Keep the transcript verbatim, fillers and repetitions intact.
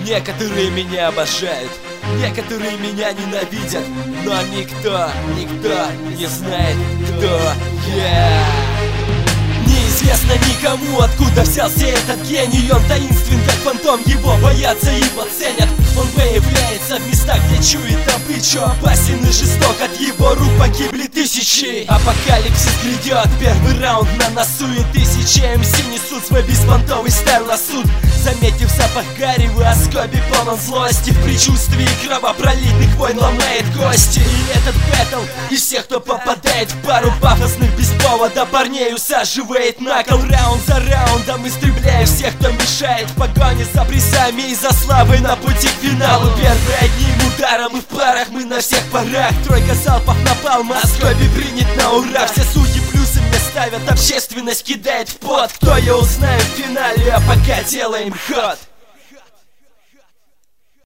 Некоторые меня обожают, некоторые меня ненавидят, но никто, никто не знает, кто я. Неизвестно никому, откуда взялся этот гений. Он таинствен, как фантом, его боятся, его ценят. Он появляется в местах, где чует добычу. Опасен и жесток, от его рук погибли тысячи. Апокалипсис грядет, первый раунд на носу, и тысячи эм си несут свой беспонтовый стайл на суд. Заметив запах гари, в оскобе полон злости, в предчувствии кровопролитных войн ломает кости. И этот бэтл из всех, кто попадает в пару пафосных без повода парней, усаживает на кол. Раунд за раундом истребляя всех, кто мешает, в погоне за призами и за славой на пути к финалу. Первый одним ударом, и в парах мы на всех парах. Тройка залпов напалма, оскобе принят на ура. Все судьи плюсы мне ставят, общественность кидает в пот. Кто я, узнаю в финале, а пока делаем ход.